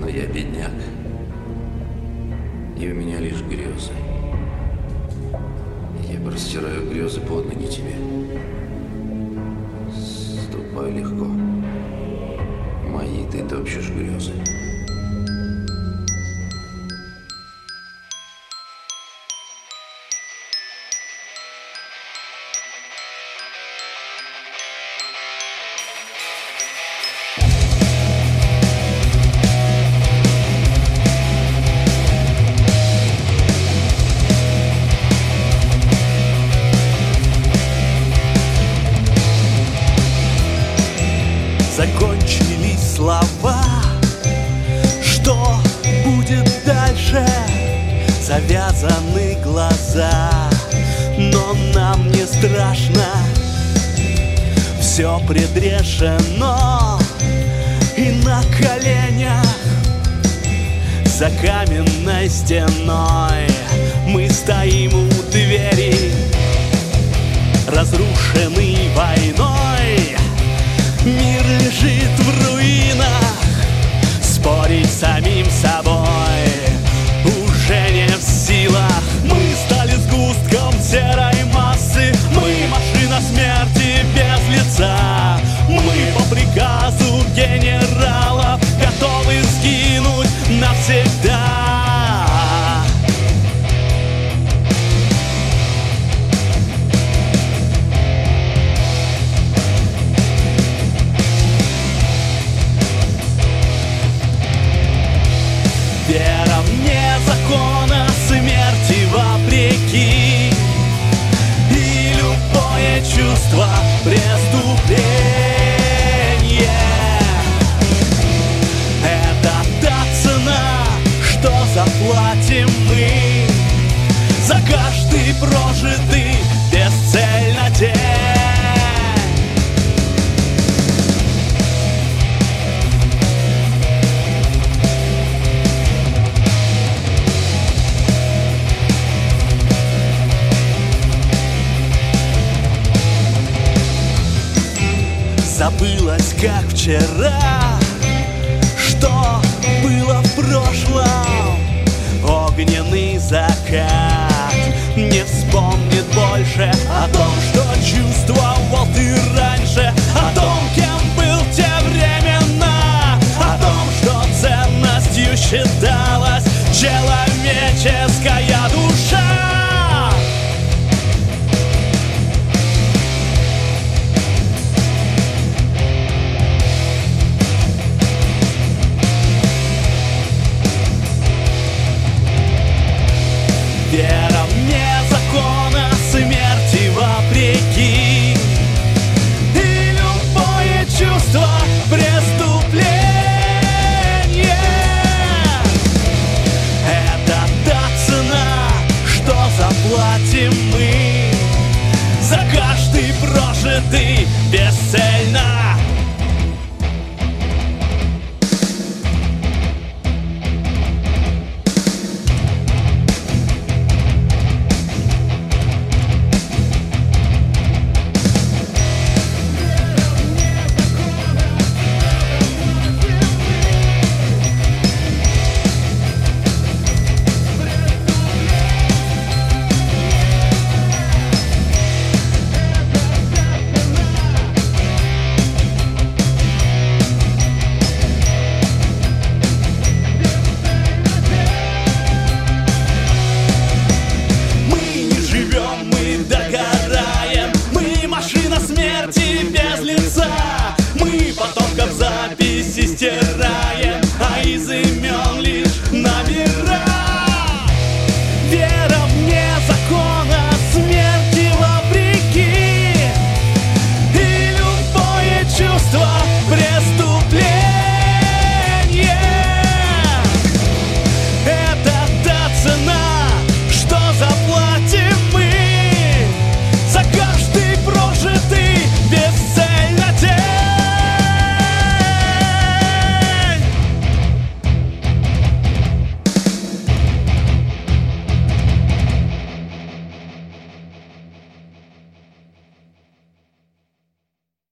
я бедняк, и у меня лишь грезы. Я простираю грезы под ноги тебе. Ступай легко. Мои ты топчешь грезы. Закончились слова. Что будет дальше? Завязаны глаза, но нам не страшно. Все предрешено, и на коленях за каменной стеной мы стоим у двери, разрушенный войной. Мир лежит в руинах, спорить с самим собой уже не в силах. Мы стали сгустком серой массы, мы машина смерти без лица. Мы по приказу генералов готовы сгинуть навсегда. Вера вне закона, смерти вопреки, и любое чувство преступления. Это та цена, что заплатим мы за каждый прожитый бесцельно день. Забылось, как вчера, что было в прошлом. Огненный закат не вспомнит больше о том, что чувствовал ты раньше, о том, кем был те времена, о том, что ценностью считалась человеческая душа. Вера вне закона, смерти вопреки, и любое чувство преступления. Это та цена, что заплатим мы за каждый прожитый бесцельно. Мы потомков записи стираем, а из имен лишь номера. Вера вне закона, смерти вопреки, и любое чувство